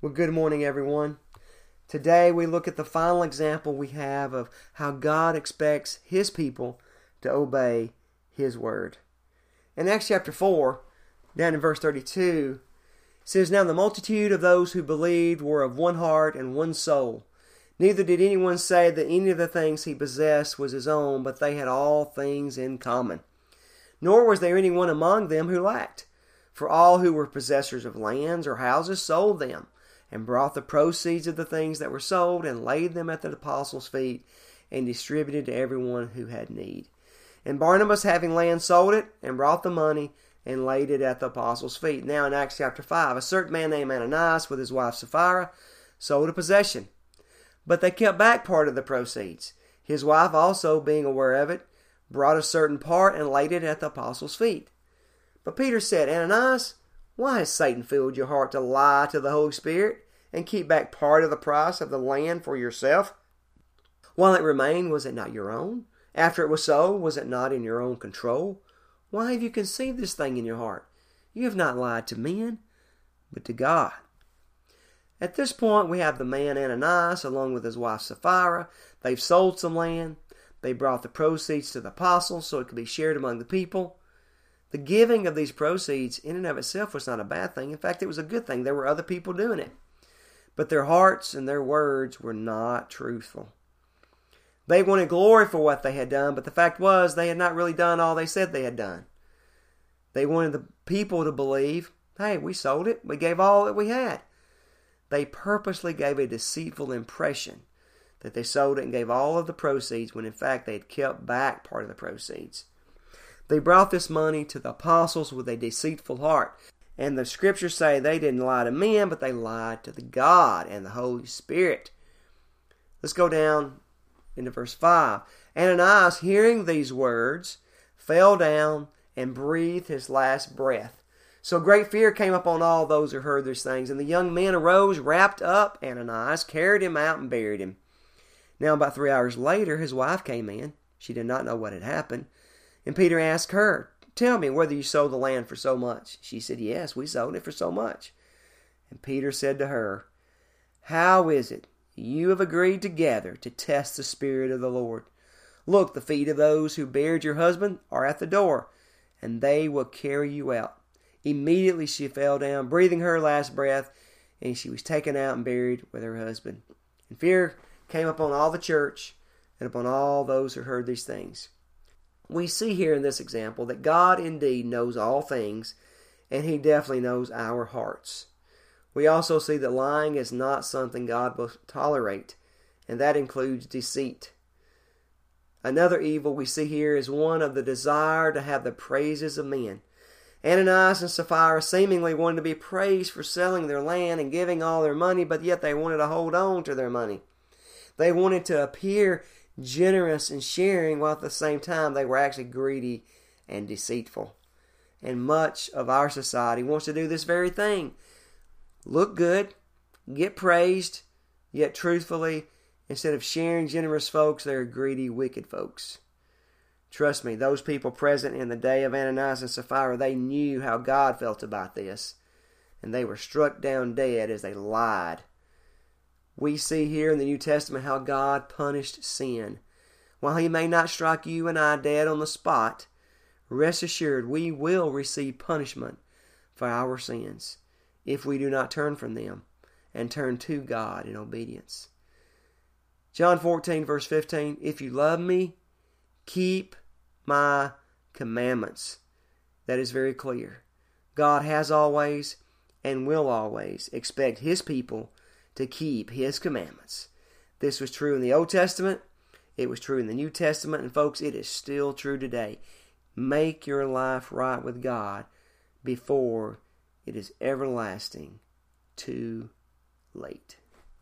Well, good morning, everyone. Today we look at the final example we have of how God expects His people to obey His word. In Acts chapter 4, down in verse 32, it says, "Now the multitude of those who believed were of one heart and one soul. Neither did anyone say that any of the things he possessed was his own, but they had all things in common. Nor was there anyone among them who lacked. For all who were possessors of lands or houses sold them, and brought the proceeds of the things that were sold, and laid them at the apostles' feet, and distributed to everyone who had need. And Barnabas, having land, sold it, and brought the money, and laid it at the apostles' feet." Now in Acts chapter 5, a certain man named Ananias, with his wife Sapphira, sold a possession. But they kept back part of the proceeds. His wife also, being aware of it, brought a certain part, and laid it at the apostles' feet. But Peter said, "Ananias, why has Satan filled your heart to lie to the Holy Spirit and keep back part of the price of the land for yourself? While it remained, was it not your own? After it was sold, was it not in your own control? Why have you conceived this thing in your heart? You have not lied to men, but to God." At this point, we have the man Ananias along with his wife Sapphira. They've sold some land. They brought the proceeds to the apostles so it could be shared among the people. The giving of these proceeds in and of itself was not a bad thing. In fact, it was a good thing. There were other people doing it. But their hearts and their words were not truthful. They wanted glory for what they had done, but the fact was they had not really done all they said they had done. They wanted the people to believe, "Hey, we sold it. We gave all that we had." They purposely gave a deceitful impression that they sold it and gave all of the proceeds when in fact they had kept back part of the proceeds. They brought this money to the apostles with a deceitful heart. And the scriptures say they didn't lie to men, but they lied to the God and the Holy Spirit. Let's go down into verse 5. "Ananias, hearing these words, fell down and breathed his last breath. So great fear came upon all those who heard these things. And the young men arose, wrapped up Ananias, carried him out, and buried him. Now about 3 hours later, his wife came in. She did not know what had happened. And Peter asked her, 'Tell me whether you sold the land for so much.' She said, 'Yes, we sold it for so much.' And Peter said to her, 'How is it you have agreed together to test the Spirit of the Lord? Look, the feet of those who buried your husband are at the door, and they will carry you out.' Immediately she fell down, breathing her last breath, and she was taken out and buried with her husband. And fear came upon all the church and upon all those who heard these things." We see here in this example that God indeed knows all things, and He definitely knows our hearts. We also see that lying is not something God will tolerate, and that includes deceit. Another evil we see here is one of the desire to have the praises of men. Ananias and Sapphira seemingly wanted to be praised for selling their land and giving all their money, but yet they wanted to hold on to their money. They wanted to appear generous and sharing, while at the same time they were actually greedy and deceitful. And much of our society wants to do this very thing. Look good, get praised, yet truthfully, instead of sharing generous folks, they're greedy, wicked folks. Trust me, those people present in the day of Ananias and Sapphira, they knew how God felt about this, and they were struck down dead as they lied. We see here in the New Testament how God punished sin. While He may not strike you and I dead on the spot, rest assured we will receive punishment for our sins if we do not turn from them and turn to God in obedience. John 14 verse 15, "If you love me, keep my commandments." That is very clear. God has always and will always expect His people to keep His commandments. This was true in the Old Testament. It was true in the New Testament. And folks, it is still true today. Make your life right with God before it is everlasting too late.